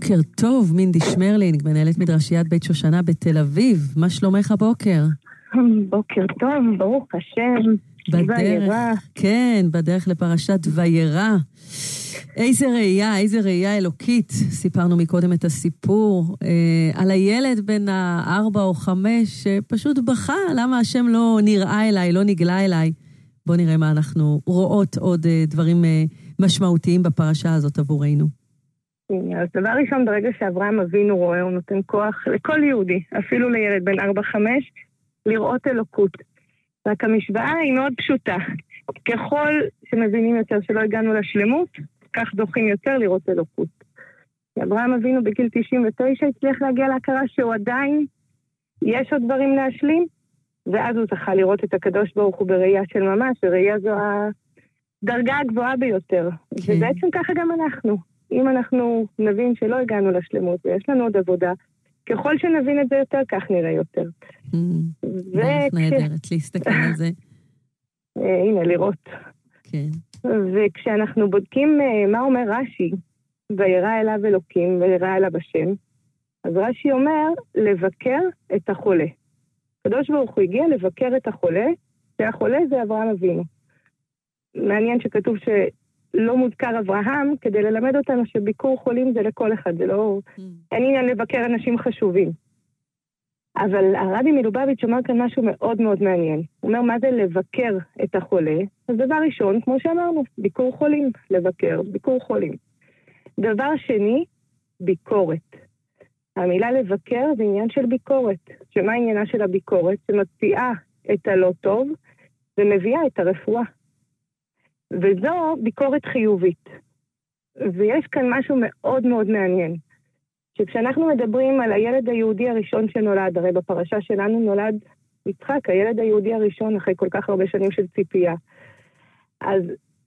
בוקר טוב, מינדי שמרלינג, מנהלת מדרשיית בית שושנה בתל אביב. מה שלומך הבוקר? בוקר טוב, ברוך השם. בדרך, כן, בדרך לפרשת וירא. איזה ראייה אלוקית. סיפרנו מקודם את הסיפור על הילד בן 4 או 5 שפשוט בכה, למה השם לא נראה אליי, לא נגלה אליי. בואו נראה מה אנחנו רואות עוד דברים משמעותיים בפרשה הזאת עבורנו. אז דבר ראשון, ברגע שאברהם אבינו רואה, הוא נותן כוח לכל יהודי, אפילו לילד בן 4-5, לראות אלוקות. רק המשוואה היא מאוד פשוטה. ככל שמבינים יותר שלא הגענו לשלמות, כך דוחים יותר לראות אלוקות. אברהם אבינו בגיל 99 הצליח להגיע להכרה שהוא עדיין, יש עוד דברים להשלים, ואז הוא זכה לראות את הקדוש ברוך הוא בראייה של ממש, וראייה זו הדרגה הגבוהה ביותר. כן. ובעצם ככה גם אנחנו. אם אנחנו נבין שלא הגענו לשלמות, ויש לנו עוד עבודה, ככל שנבין את זה יותר, כך נראה יותר. דרך נהדרת, להסתכל על זה. הנה, לראות. כן. וכשאנחנו בודקים מה אומר רש"י, וירא אליו אלוקים, וירא אליו השם, אז רש"י אומר, לבקר את החולה. הקדוש ברוך הוא הגיע לבקר את החולה, והחולה זה אברהם אבינו. מעניין שכתוב שלא מוזכר אברהם, כדי ללמד אותנו שביקור חולים זה לכל אחד, זה לא... אין עניין לבקר אנשים חשובים. אבל הרבי מלובביץ' אומר כאן משהו מאוד מאוד מעניין. הוא אומר, מה זה לבקר את החולה? אז דבר ראשון, כמו שאמרנו, ביקור חולים, לבקר, ביקור חולים. דבר שני, ביקורת. המילה לבקר זה עניין של ביקורת. שמה העניינה של הביקורת? שמציעה את הלא טוב ומביאה את הרפואה. וזו ביקורת חיובית. ויש כאן משהו מאוד מאוד מעניין. שכשאנחנו מדברים על הילד היהודי הראשון שנולד, הרי בפרשה שלנו נולד יצחק, הילד היהודי הראשון אחרי כל כך הרבה שנים של ציפייה. אז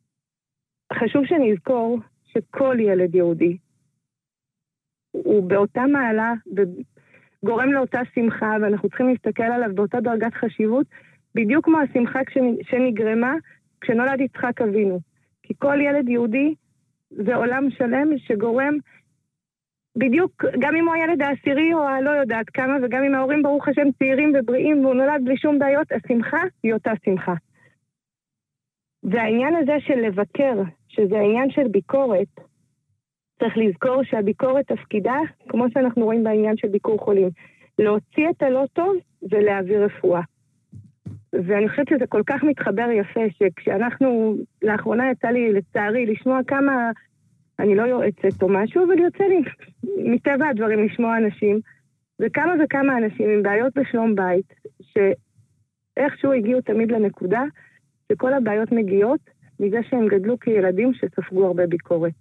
חשוב שנזכור שכל ילד יהודי הוא באותה מעלה וגורם לאותה שמחה, ואנחנו צריכים להסתכל עליו באותה דרגת חשיבות, בדיוק כמו השמחה שנגרמה כשנולד יצחק אבינו. כי כל ילד יהודי זה עולם שלם שגורם בדיוק, גם אם הוא הילד העשירי או הלא יודעת כמה, וגם אם ההורים ברוך השם צעירים ובריאים והוא נולד בלי שום בעיות, השמחה היא אותה שמחה. והעניין הזה של לבקר, שזה העניין של ביקורת, צריך לזכור שהביקורת תפקידה, כמו שאנחנו רואים בעניין של ביקור חולים, להוציא את הלא טוב ולהעביר רפואה. ואני חושבת שזה כל כך מתחבר יפה, שכשאנחנו, לאחרונה יצא לי לצערי לשמוע כמה, אני לא יועצת או משהו, אבל יוצא לי מטבע הדברים לשמוע אנשים, וכמה וכמה אנשים עם בעיות בשלום בית, שאיכשהו הגיעו תמיד לנקודה, שכל הבעיות מגיעות מזה שהם גדלו כילדים שספגו הרבה ביקורת.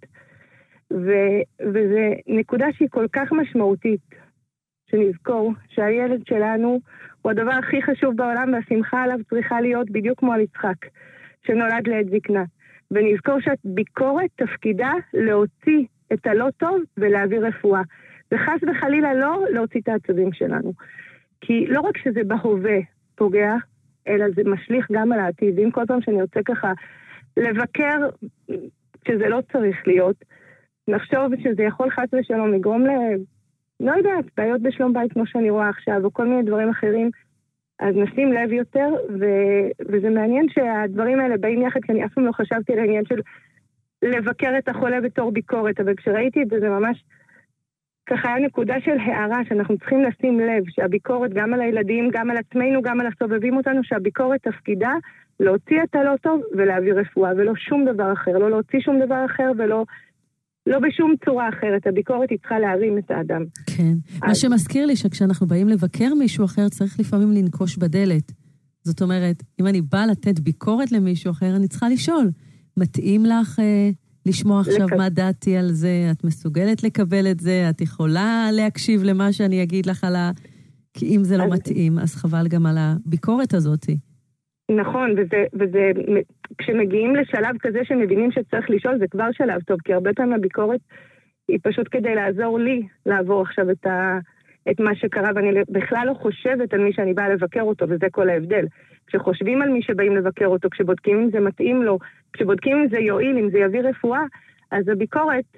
וזה נקודה שהיא כל כך משמעותית, שנזכור שהילד שלנו הוא הדבר הכי חשוב בעולם, והשמחה עליו צריכה להיות בדיוק כמו על יצחק, שנולד לעת זקנה. ונזכור שהביקורת תפקידה להוציא את הלא טוב ולהעביר רפואה. וחס וחלילה לא להוציא את העצבים שלנו. כי לא רק שזה בהווה פוגע, אלא זה משליך גם על העתיד. אם כל פעם שאני רוצה ככה לבקר שזה לא צריך להיות, נחשוב שזה יכול חס ושלום לגרום לא יודעת, בעיות בשלום בית כמו שאני רואה עכשיו, או כל מיני דברים אחרים, אז נשים לב יותר, וזה מעניין שהדברים האלה באים יחד, כי אני אף פעם לא חשבתי על העניין של לבקר את החולה בתור ביקורת, אבל כשראיתי את זה, זה ממש ככה היה נקודה של הערה, שאנחנו צריכים לשים לב, שהביקורת גם על הילדים, גם על עצמנו, גם על הסובבים אותנו, שהביקורת תפקידה להוציא את הלא טוב ולהעביר רפואה, ולא שום דבר אחר, לא להוציא שום דבר אחר, ולא בשום צורה אחרת. הביקורת היא צריכה להרים את האדם. כן. מה שמזכיר לי שכשאנחנו באים לבקר מישהו אחר, צריך לפעמים לנקוש בדלת. זאת אומרת, אם אני באה לתת ביקורת למישהו אחר, אני צריכה לשאול, מתאים לך לשמוע עכשיו מה דעתי על זה? את מסוגלת לקבל את זה? את יכולה להקשיב למה שאני אגיד לך על כי אם זה לא מתאים, אז חבל גם על הביקורת הזאת. נכון, וזה כשמגיעים לשלב כזה שמבינים שצריך לשאול, זה כבר שלב טוב, כי הרבה פעמים הביקורת היא פשוט כדי לעזור לי לעבור עכשיו את מה שקרה, ואני בכלל לא חושבת על מי שאני באה לבקר אותו, וזה כל ההבדל. כשחושבים על מי שבאים לבקר אותו, כשבודקים אם זה מתאים לו, כשבודקים אם זה יועיל, אם זה יביא רפואה, אז הביקורת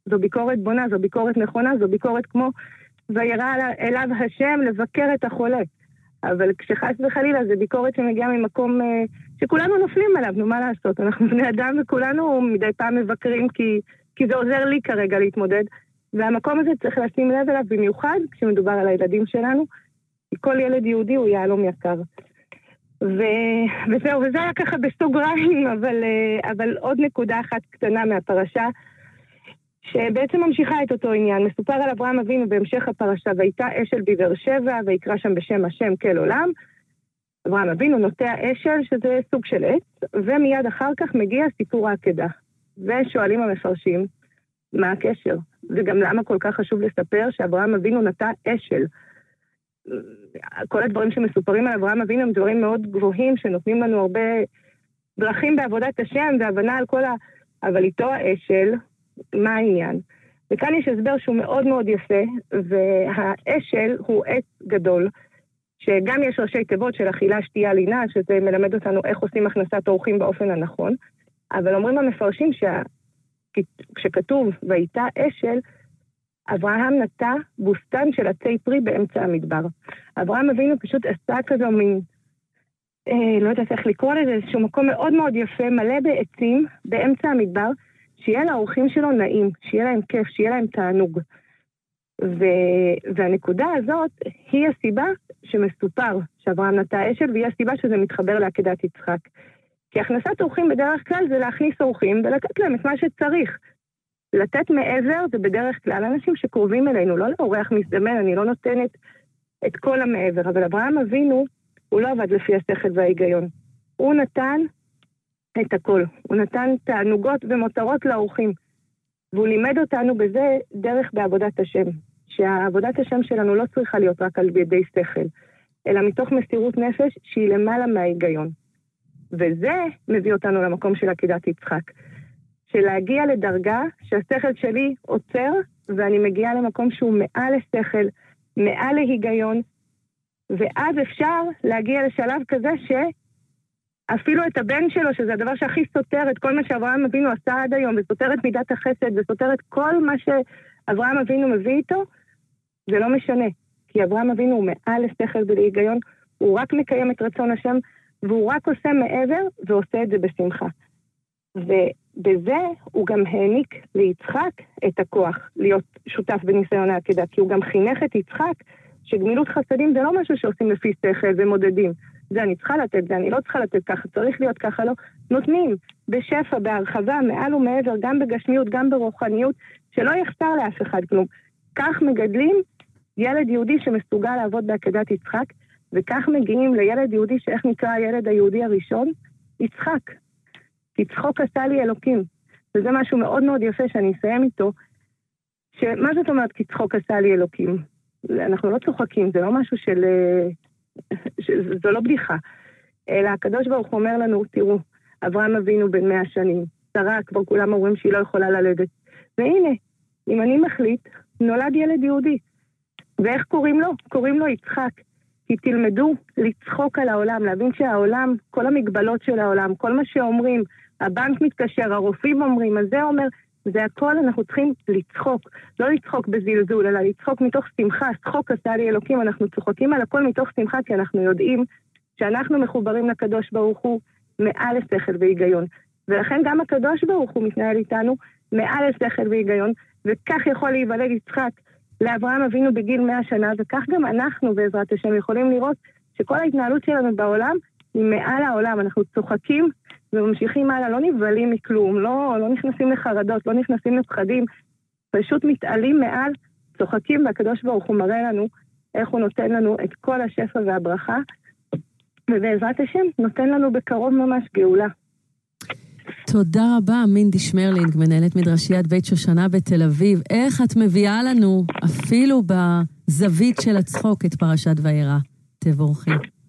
זו ביקורת בונה, זו ביקורת נכונה, זו ביקורת כמו וירא אליו השם לבקר את החולה. אבל כשחס וחלילה זה ביקורת שמגיעה ממקום שכולנו נופלים עליו, נו מה לעשות? אנחנו בני אדם וכולנו מדי פעם מבקרים כי זה עוזר לי כרגע להתמודד. והמקום הזה צריך לשים לב אליו במיוחד כשמדובר על הילדים שלנו. כל ילד יהודי הוא יהלום יקר. וזהו, וזה היה ככה בסוגריים, אבל עוד נקודה אחת קטנה מהפרשה, שבעצם ממשיכה את אותו עניין. מסופר על אברהם אבינו בהמשך הפרשה, והייתה אשל בבאר שבע, ויקרא שם בשם השם כל עולם. אברהם אבינו נוטע אשל, שזה סוג של עץ, ומיד אחר כך מגיע סיפור העקדה. ושואלים המפרשים, מה הקשר? וגם למה כל כך חשוב לספר שאברהם אבינו נטע אשל? כל הדברים שמסופרים על אברהם אבינו הם דברים מאוד גבוהים, שנותנים לנו הרבה דרכים בעבודת השם, והבנה על כל אבל איתו האשל, מה העניין? וכאן יש הסבר שהוא מאוד מאוד יפה, והאשל הוא עץ גדול, שגם יש ראשי תיבות של אכילה, שתייה, לינה, שזה מלמד אותנו איך עושים הכנסת אורחים באופן הנכון, אבל אומרים המפרשים כשכתוב והייתה אשל, אברהם נטע בוסתן של עצי פרי באמצע המדבר. אברהם אבינו פשוט עשה כזו מין, לא יודעת איך לקרוא לזה, איזשהו מקום מאוד מאוד יפה, מלא בעצים באמצע המדבר, שיהיה לאורחים שלו נעים, שיהיה להם כיף, שיהיה להם תענוג. והנקודה הזאת היא הסיבה שמסופר שאברהם נטע אשל, והיא הסיבה שזה מתחבר לעקדת יצחק. כי הכנסת אורחים בדרך כלל זה להכניס אורחים ולתת להם את מה שצריך. לתת מעבר זה בדרך כלל אנשים שקרובים אלינו, לא לאורח מזדמן, אני לא נותנת את כל המעבר. אבל אברהם אבינו, הוא לא עבד לפי השכל וההיגיון. הוא נתן את הכל. הוא נתן תענוגות ומותרות לאורחים. והוא לימד אותנו בזה דרך בעבודת השם. שהעבודת השם שלנו לא צריכה להיות רק על ידי שכל, אלא מתוך מסירות נפש שהיא למעלה מההיגיון. וזה מביא אותנו למקום של עקדת יצחק. של להגיע לדרגה שהשכל שלי עוצר, ואני מגיעה למקום שהוא מעל לשכל, מעל להיגיון, ואז אפשר להגיע לשלב כזה שאפילו את הבן שלו, שזה הדבר שהכי סותר את כל מה שאברהם אבינו עשה עד היום, וסותר את מידת החסד, וסותר את כל מה שאברהם אבינו מביא איתו, זה לא משנה. כי אברהם אבינו הוא מעל לשכל ולהיגיון, הוא רק מקיים את רצון השם, והוא רק עושה מעבר, ועושה את זה בשמחה. ובזה הוא גם העניק ליצחק את הכוח להיות שותף בניסיון העקדה, כי הוא גם חינך את יצחק שגמילות חסדים זה לא משהו שעושים לפי שכל ומודדים. זה אני צריכה לתת, זה אני לא צריכה לתת ככה, צריך להיות ככה, לא. נותנים בשפע, בהרחבה, מעל ומעבר, גם בגשמיות, גם ברוחניות, שלא יחסר לאף אחד כלום. כך מגדלים ילד יהודי שמסוגל לעבוד בעקדת יצחק, וכך מגיעים לילד יהודי שאיך נקרא הילד היהודי הראשון? יצחק. כי צחוק עשה לי אלוקים. וזה משהו מאוד מאוד יפה שאני אסיים איתו, שמה זאת אומרת כי צחוק עשה לי אלוקים? אנחנו לא צוחקים, זה לא משהו זו לא בדיחה. אלא הקדוש ברוך הוא אומר לנו, תראו, אברהם אבינו בן 100 שנים, שרה, כבר כולם אומרים שהיא לא יכולה ללדת. והנה, אם אני מחליט, נולד ילד יהודי. ואיך קוראים לו? קוראים לו יצחק. כי תלמדו לצחוק על העולם, להבין שהעולם, כל המגבלות של העולם, כל מה שאומרים, הבנק מתקשר, הרופאים אומרים, אז זה אומר, זה הכל אנחנו צריכים לצחוק. לא לצחוק בזלזול, אלא לצחוק מתוך שמחה. צחוק עשה לי אלוקים, אנחנו צוחקים על הכל מתוך שמחה, כי אנחנו יודעים שאנחנו מחוברים לקדוש ברוך הוא מעל לשכל והיגיון. ולכן גם הקדוש ברוך הוא מתנהל איתנו מעל לשכל והיגיון, וכך יכול להיוולד יצחק לאברהם אבינו בגיל 100 שנה, וכך גם אנחנו בעזרת השם יכולים לראות שכל ההתנהלות שלנו בעולם היא מעל העולם. אנחנו צוחקים וממשיכים הלאה, לא נבלים מכלום, לא נכנסים לחרדות, לא נכנסים לפחדים, פשוט מתעלים מעל, צוחקים, והקדוש ברוך הוא מראה לנו איך הוא נותן לנו את כל השפע והברכה, ובעזרת השם נותן לנו בקרוב ממש גאולה. תודה רבה, מינדי שמרלינג, מנהלת מדרשיית בית שושנה בתל אביב. איך את מביאה לנו, אפילו בזווית של הצחוק, את פרשת וירא? תבורכי.